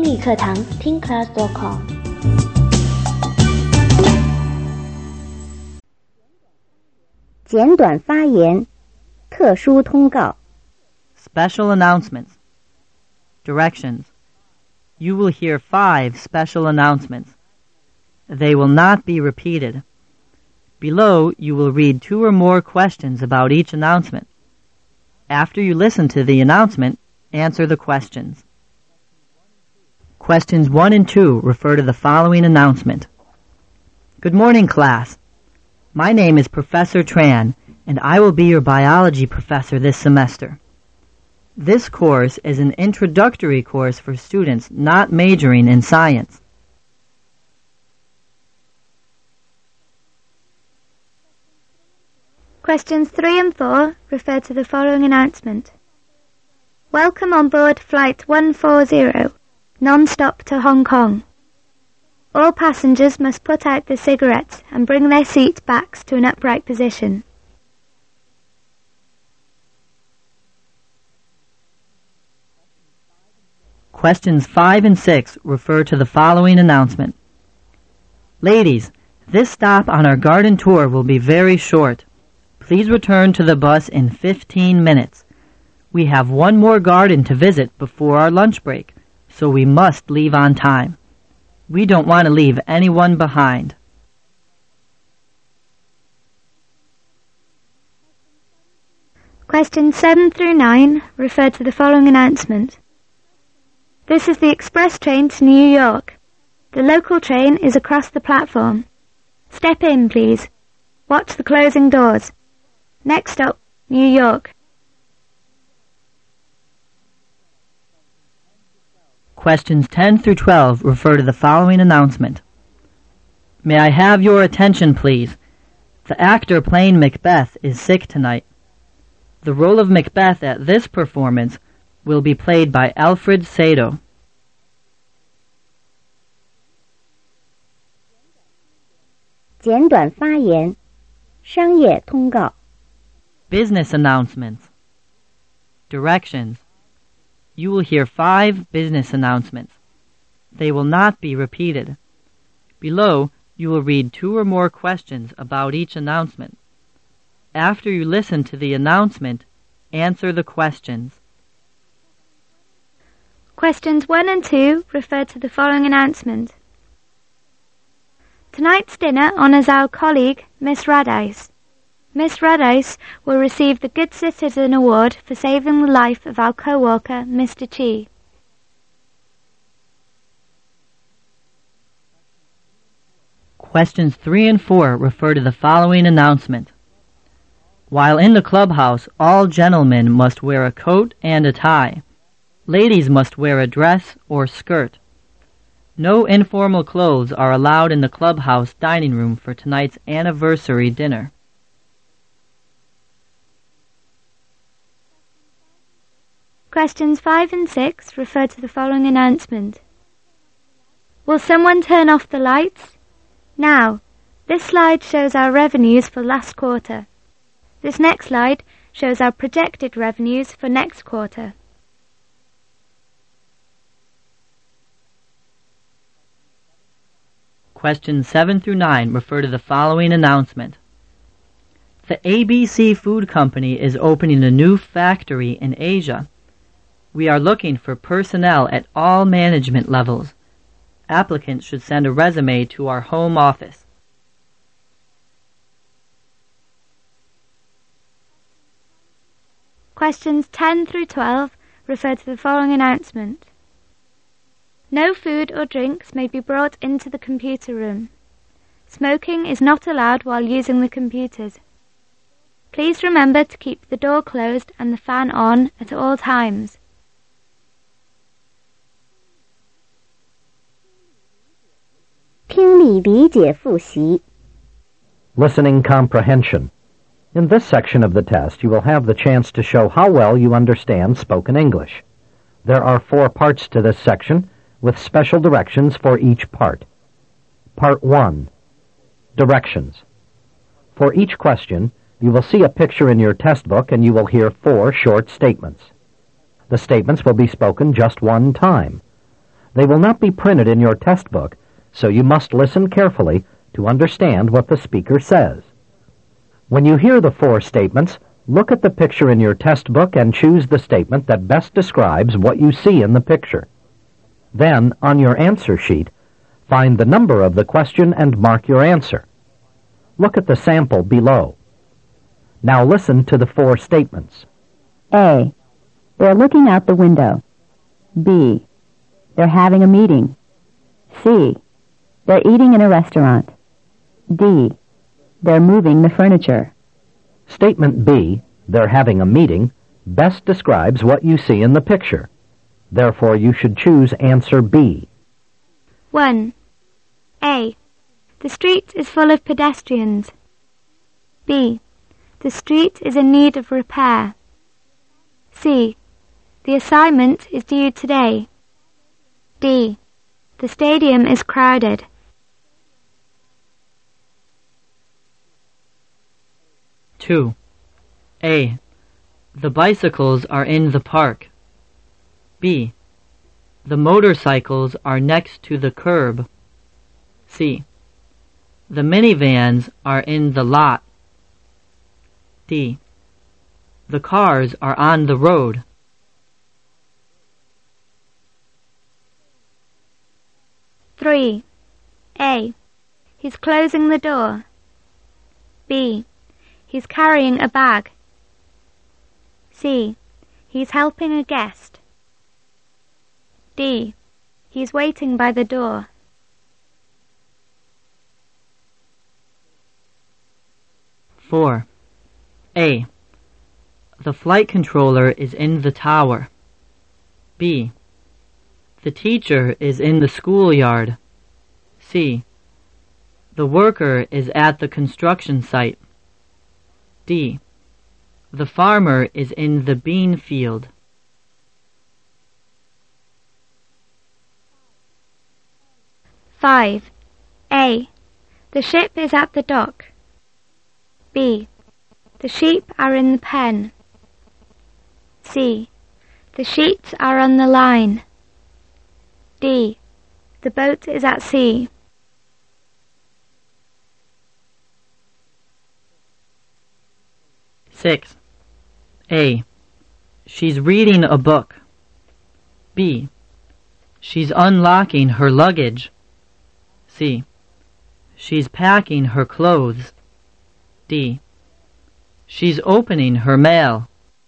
英语课堂听 class.com。 简短发言，特殊通告。 Special announcements. Directions. You will hear 5 special announcements. They will not be repeated. Below, you will read 2 or more questions about each announcement. After you listen to the announcement, answer the questions. Questions 1 and 2 refer to the following announcement. Good morning, class. My name is Professor Tran, and I will be your biology professor this semester. This course is an introductory course for students not majoring in science. Questions 3 and 4 refer to the following announcement. Welcome on board Flight 140, non-stop to Hong Kong. All passengers must put out their cigarettes and bring their seat backs to an upright position. Questions 5 and 6 refer to the following announcement. Ladies, this stop on our garden tour will be very short. Please return to the bus in 15 minutes. We have one more garden to visit before our lunch break, so we must leave on time. We don't want to leave anyone behind. Questions 7 through 9 refer to the following announcement. This is the express train to New York. The local train is across the platform. Step in, please. Watch the closing doors. Next stop, New York. Questions 10 through 12 refer to the following announcement. May I have your attention, please? The actor playing Macbeth is sick tonight. The role of Macbeth at this performance will be played by Alfred Sado. 简短发言，商业通告。 Business announcements. Directions. You will hear 5 business announcements. They will not be repeated. Below, you will read 2 or more questions about each announcement. After you listen to the announcement, answer the questions. Questions 1 and 2 refer to the following announcement. Tonight's dinner honours our colleague, Miss Radice. Miss Radice will receive the Good Citizen Award for saving the life of our co-worker, Mr. Chi. Questions 3 and 4 refer to the following announcement. While in the clubhouse, all gentlemen must wear a coat and a tie. Ladies must wear a dress or skirt. No informal clothes are allowed in the clubhouse dining room for tonight's anniversary dinner. Questions 5 and 6 refer to the following announcement. Will someone turn off the lights? Now, this slide shows our revenues for last quarter. This next slide shows our projected revenues for next quarter. Questions 7 through 9 refer to the following announcement. The ABC Food Company is opening a new factory in Asia. We are looking for personnel at all management levels. Applicants should send a resume to our home office. Questions 10 through 12 refer to the following announcement. No food or drinks may be brought into the computer room. Smoking is not allowed while using the computers. Please remember to keep the door closed and the fan on at all times. Listening comprehension. In this section of the test, you will have the chance to show how well you understand spoken English. There are 4 parts to this section, with special directions for each part. Part 1. Directions. For each question, you will see a picture in your test book and you will hear 4 short statements. The statements will be spoken just one time. They will not be printed in your test book, so you must listen carefully to understand what the speaker says. When you hear the 4 statements, look at the picture in your test book and choose the statement that best describes what you see in the picture. Then, on your answer sheet, find the number of the question and mark your answer. Look at the sample below. Now listen to the 4 statements. A. They're looking out the window. B. They're having a meeting. C. They're eating in a restaurant. D. They're moving the furniture. Statement B, they're having a meeting, best describes what you see in the picture. Therefore, you should choose answer B. 1. A. The street is full of pedestrians. B. The street is in need of repair. C. The assignment is due today. D. The stadium is crowded. 2. A. The bicycles are in the park. B. The motorcycles are next to the curb. C. The minivans are in the lot. D. The cars are on the road. 3. A. He's closing the door. B. He's carrying a bag. C. He's helping a guest. D. He's waiting by the door. 4. A. The flight controller is in the tower. B. The teacher is in the schoolyard. C. The worker is at the construction site. D. The farmer is in the bean field. 5. A. The ship is at the dock. B. The sheep are in the pen. C. The sheets are on the line. D. The boat is at sea. 6. A. She's reading a book. B. She's unlocking her luggage. C. She's packing her clothes. D. She's opening her mail.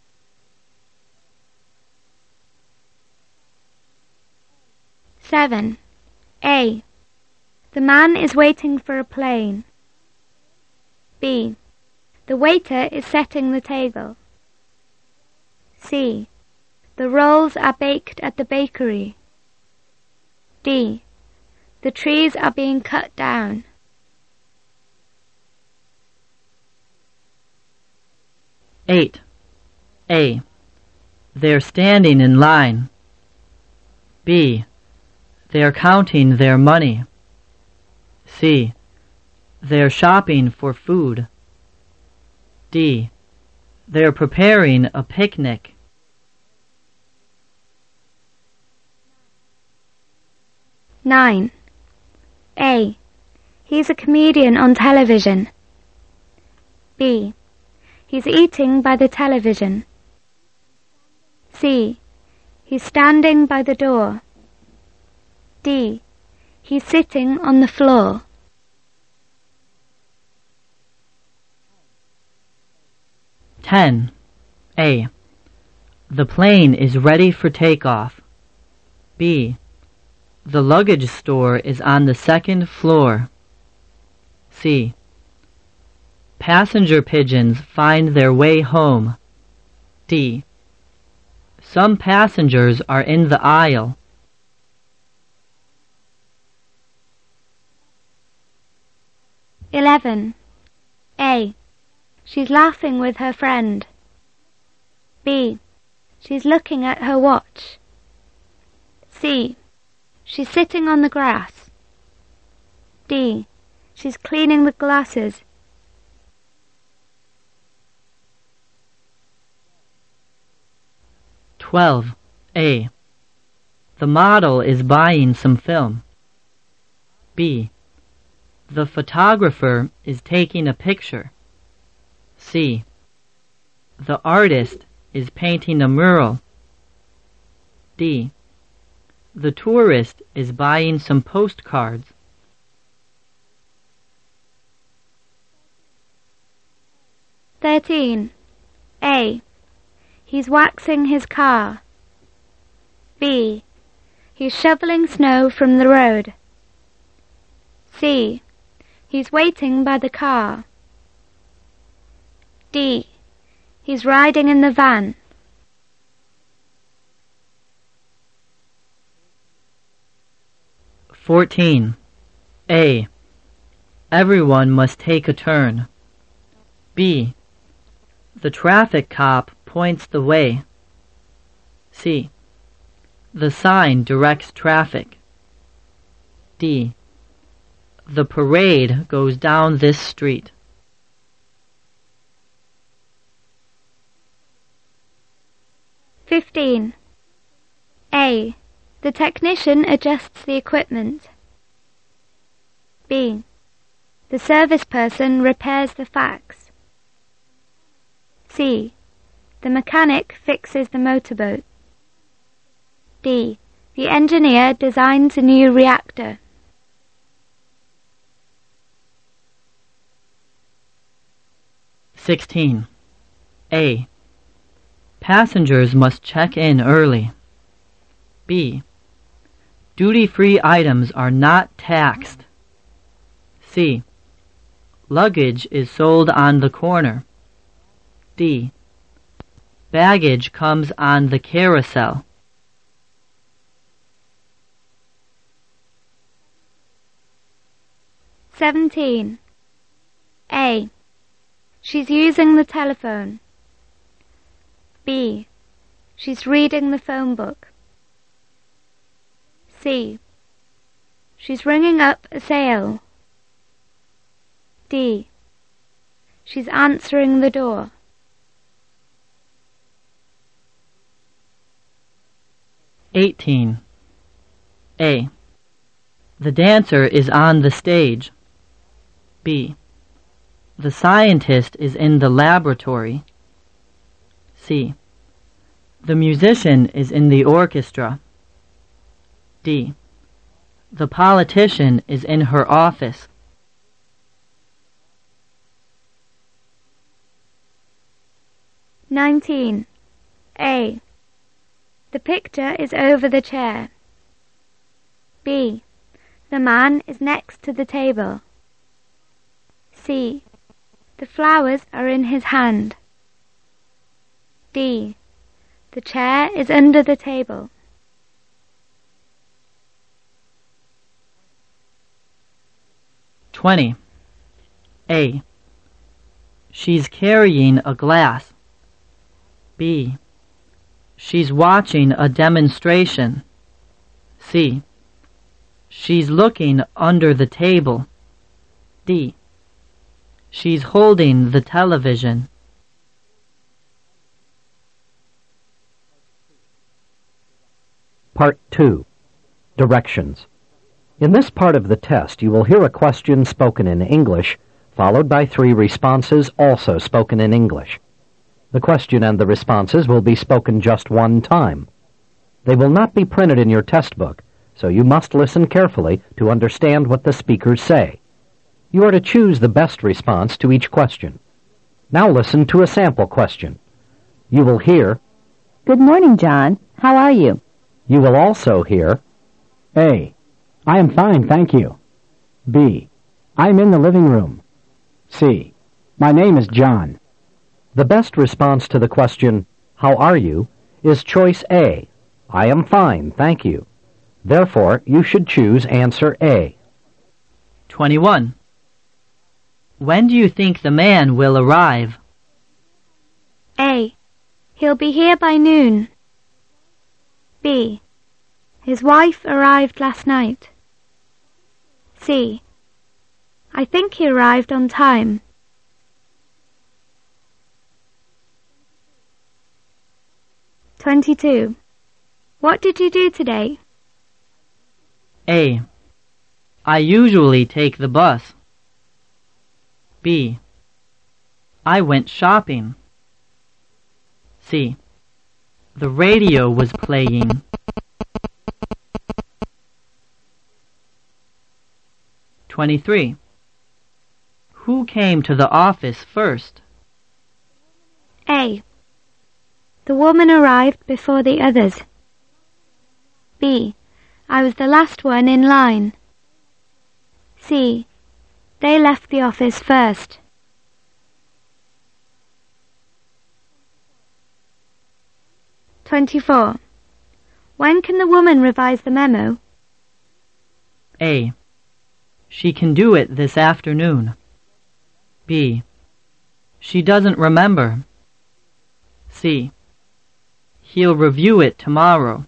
7. A. The man is waiting for a plane. B. The waiter is setting the table. C. The rolls are baked at the bakery. D. The trees are being cut down. 8. A. They're standing in line. B. They're counting their money. C. They're shopping for food. D. They're preparing a picnic. 9. A. He's a comedian on television. B. He's eating by the television. C. He's standing by the door. D. He's sitting on the floor. 10. A. The plane is ready for takeoff. B. The luggage store is on the 2nd floor. C. Passenger pigeons find their way home. D. Some passengers are in the aisle. 11. A. She's laughing with her friend. B. She's looking at her watch. C. She's sitting on the grass. D. She's cleaning the glasses. 12. A. The model is buying some film. B. The photographer is taking a picture. C. The artist is painting a mural. D. The tourist is buying some postcards. A. He's waxing his car. B. He's shoveling snow from the road. C. He's waiting by the car. D. He's riding in the van. A. Everyone must take a turn. B. The traffic cop points the way. C. The sign directs traffic. D. The parade goes down this street. A. The technician adjusts the equipment. B. The service person repairs the fax. C. The mechanic fixes the motorboat. D. The engineer designs a new reactor. A. Passengers must check in early. B. Duty-free items are not taxed. C. Luggage is sold on the corner. D. Baggage comes on the carousel. A. She's using the telephone. B. She's reading the phone book. C. She's ringing up a sale. D. She's answering the door. A. The dancer is on the stage. B. The scientist is in the laboratory. C. The musician is in the orchestra. D. The politician is in her office. A. The picture is over the chair. B. The man is next to the table. C. The flowers are in his hand. D. The chair is under the table. A. She's carrying a glass. B. She's watching a demonstration. C. She's looking under the table. D. She's holding the television. Part 2. Directions. In this part of the test, you will hear a question spoken in English, followed by 3 responses also spoken in English. The question and the responses will be spoken just one time. They will not be printed in your test book, so you must listen carefully to understand what the speakers say. You are to choose the best response to each question. Now listen to a sample question. You will hear, Good morning, John. How are you? You will also hear, A. I am fine, thank you. B. I'm in the living room. C. My name is John. The best response to the question, How are you? Is choice A. I am fine, thank you. Therefore, you should choose answer A. 21. When do you think the man will arrive? A. He'll be here by noon. B. His wife arrived last night. C. I think he arrived on time. 22. What did you do today? A. I usually take the bus. B. I went shopping. C. The radio was playing. 23. Who came to the office first? A. The woman arrived before the others. B. I was the last one in line. C. They left the office first. (24) When can the woman revise the memo? A. She can do it this afternoon. B. She doesn't remember. C. He'll review it tomorrow.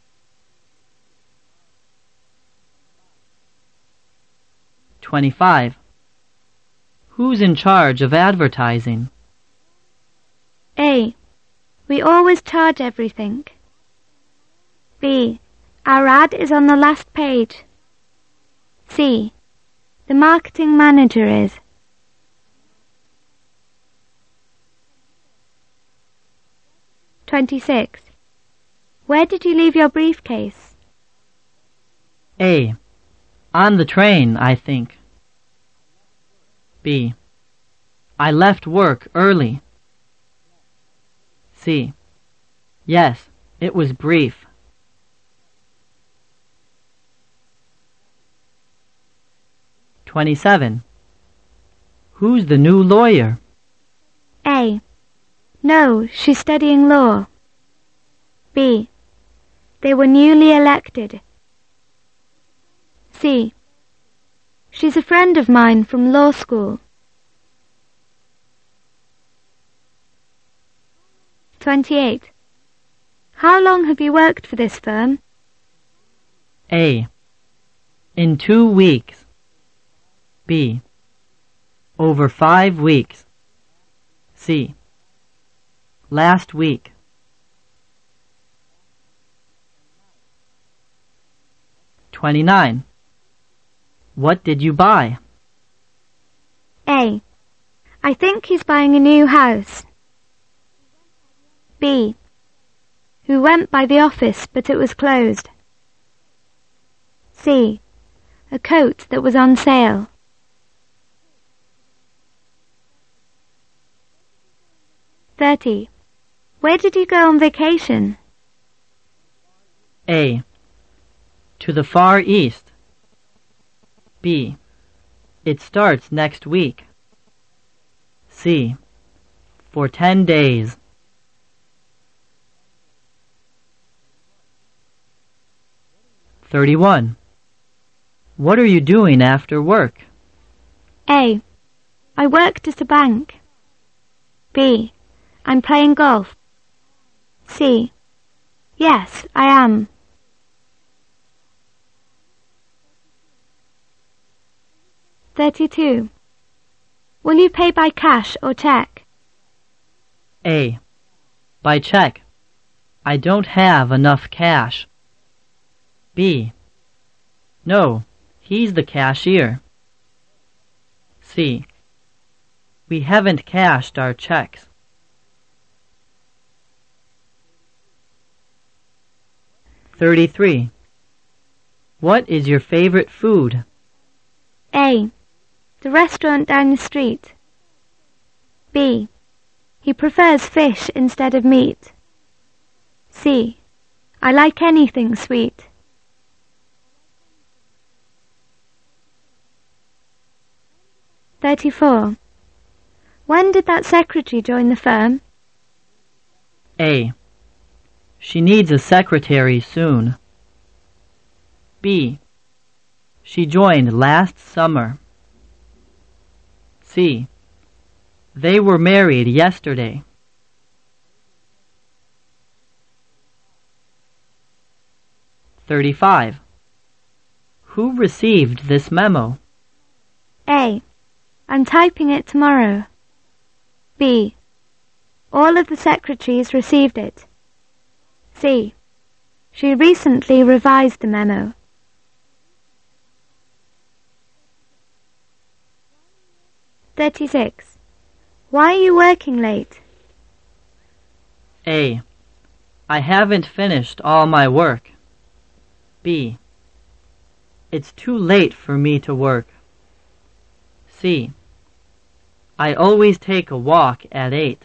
25. Who's in charge of advertising? A. We always charge everything. B. Our ad is on the last page. C. The marketing manager is. (26) Where did you leave your briefcase? A. On the train, I think. B. I left work early. C. Yes, it was brief. (27) Who's the new lawyer? A. No, she's studying law. B. They were newly elected. C. She's a friend of mine from law school. 28. How long have you worked for this firm? A. In 2 weeks. B. Over 5 weeks. C. Last week. 29. What did you buy? A. I think he's buying a new house. B. Who went by the office but it was closed. C. A coat that was on sale. (30) Where did you go on vacation? A. To the Far East. B. It starts next week. C. For 10 days. 31. What are you doing after work? A. I worked at a bank. B. I'm playing golf. C. Yes, I am. 32. Will you pay by cash or cheque? A. By check. I don't have enough cash. B. No, he's the cashier. C. We haven't cashed our checks. 33. What is your favorite food? A. The restaurant down the street. B. He prefers fish instead of meat. C. I like anything sweet. 34. When did that secretary join the firm? A. She needs a secretary soon. B. She joined last summer. C. They were married yesterday. 35. Who received this memo? A. I'm typing it tomorrow. B. All of the secretaries received it. C. She recently revised the memo. 36. Why are you working late? A. I haven't finished all my work. B. It's too late for me to work. C. I always take a walk at 8.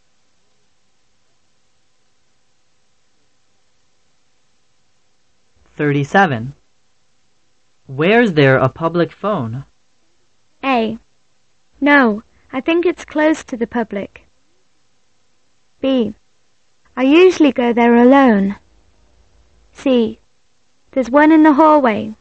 (37) Where's there a public phone? A. No, I think it's close to the public. B. I usually go there alone. C. There's one in the hallway.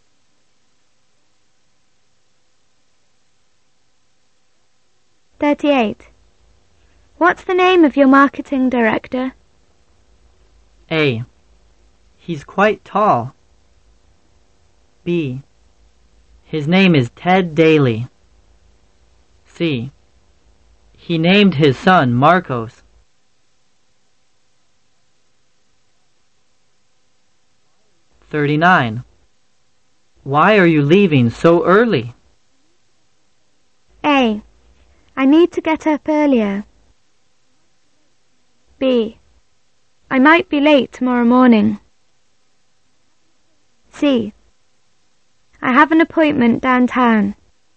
(38) What's the name of your marketing director? A. He's quite tall. B. His name is Ted Daly. C. He named his son Marcos. (39) Why are you leaving so early? A. I need to get up earlier. B. I might be late tomorrow morning. C. I have an appointment downtown.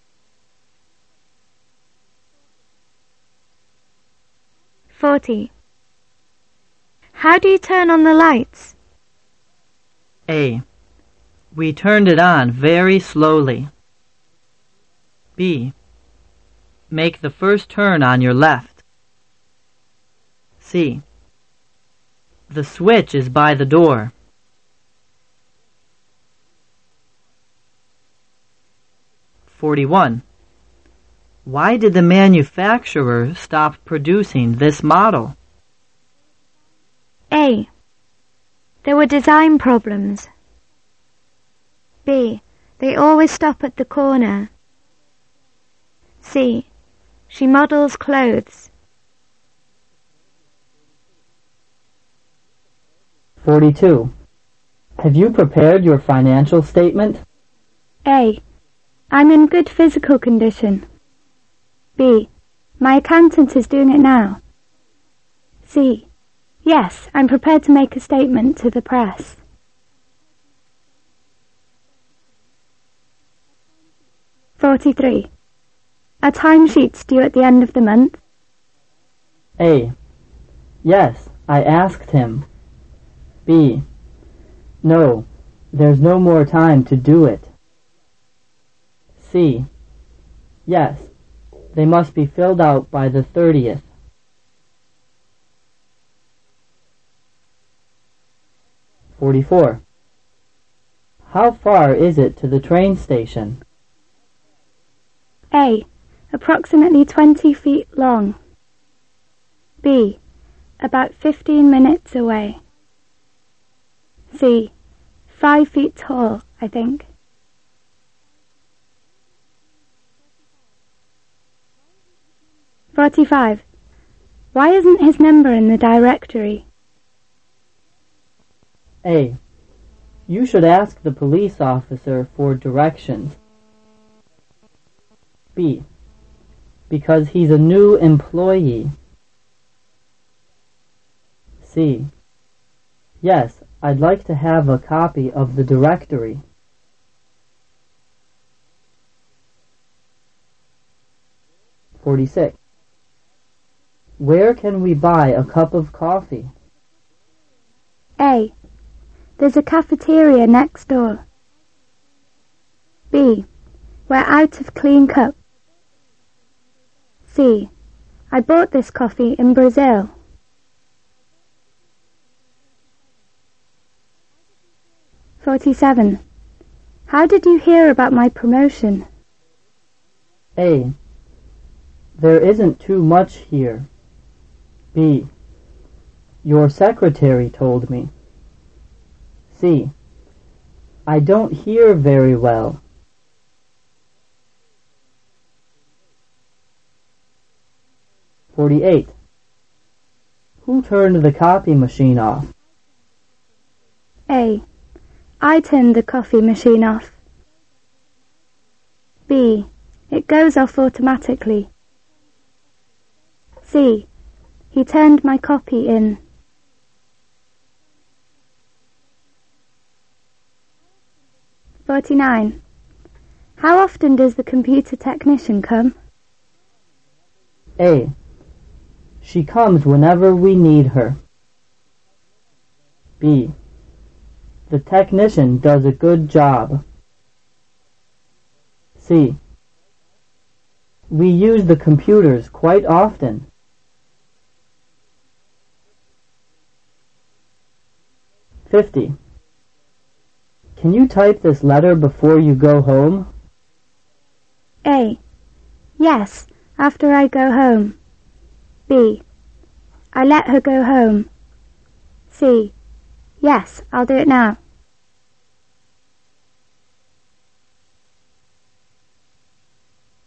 (40) How do you turn on the lights? A. We turned it on very slowly. B. Make the first turn on your left. C. The switch is by the door. (41) Why did the manufacturer stop producing this model? A. There were design problems. B. They always stop at the corner. C. She models clothes. 42. Have you prepared your financial statement? A. I'm in good physical condition. B. My accountant is doing it now. C. Yes, I'm prepared to make a statement to the press. (43) Are timesheets due at the end of the month? A. Yes, I asked him. B. No, there's no more time to do it. C. Yes, they must be filled out by the 30th. (44) How far is it to the train station? A. Approximately 20 feet long. B. About 15 minutes away. C. 5 feet tall, I think. (45) Why isn't his number in the directory? A. You should ask the police officer for directions. B. Because he's a new employee. C. Yes, I'd like to have a copy of the directory. (46) Where can we buy a cup of coffee? A. There's a cafeteria next door. B. We're out of clean cups. C. I bought this coffee in Brazil. (47) How did you hear about my promotion? A. There isn't too much here. B. Your secretary told me. C. I don't hear very well. (48) Who turned the copy machine off? A. I turned the coffee machine off. B. It goes off automatically. C. He turned my copy in. (49) How often does the computer technician come? A. She comes whenever we need her. B. The technician does a good job. C. We use the computers quite often. (50) Can you type this letter before you go home? A. Yes, after I go home. B. I let her go home. C. Yes, I'll do it now.